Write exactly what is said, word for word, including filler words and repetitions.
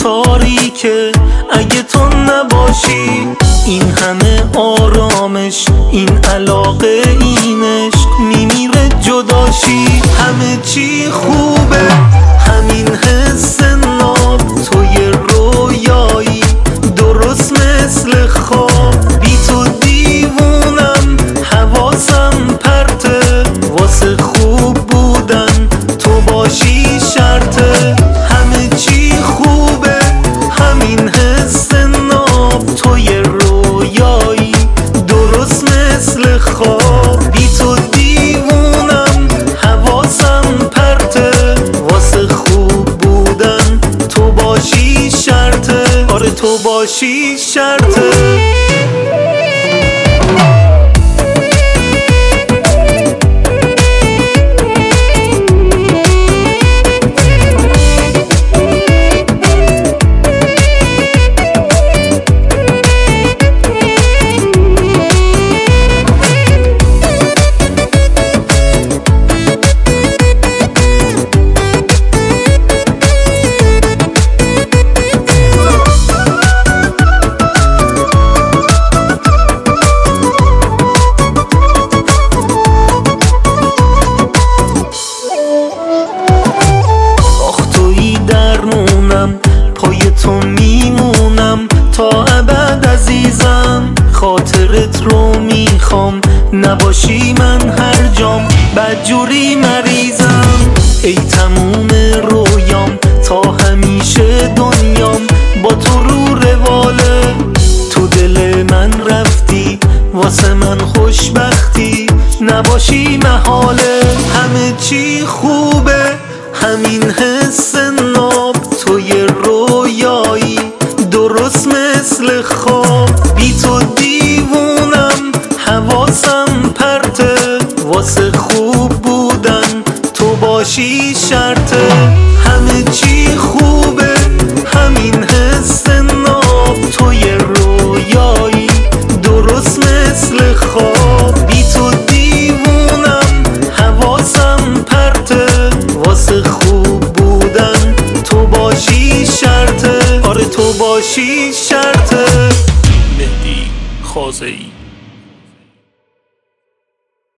تاریکه اگه تو نباشی. این همه آرامش، این علاقه، این عشق میمیره جداشی. همه چی خوبه، همین حس ناب، توی رویایی درست مثل خواب. بی تو دیوونم، حواسم پرته، واسه خوب بودن تو باشی شرطه. همه چی خوبه، همین حس ناب، توی رویایی درست مثل خواب. بی تو دیوونم، حواسم پرته، واسه خوب بودن تو باشی شرطه. آره تو باشی شرطه. پای تو میمونم تا ابد عزیزم. خاطرت رو میخوام، نباشی من هر جام بدجوری مریضم. ای تموم رویام، تا همیشه دنیام با تو رو رواله. تو دل من رفتی، واسه من خوشبختی، نباشی محاله. همه چی خوبه، همین حس ناب، توی رویایی درست مثل خواب. بی تو دیوونم، حواسم پرته، واسه خوب بودن تو باشی شرطه. همه چی خوبه، همین حس ناب، توی رویایی درست مثل خواب. بی تو دیوونم، حواسم پرته، واسه خوب بودن تو باشی شرطه. آره تو باشی شرطه. مهدی خازه‌ای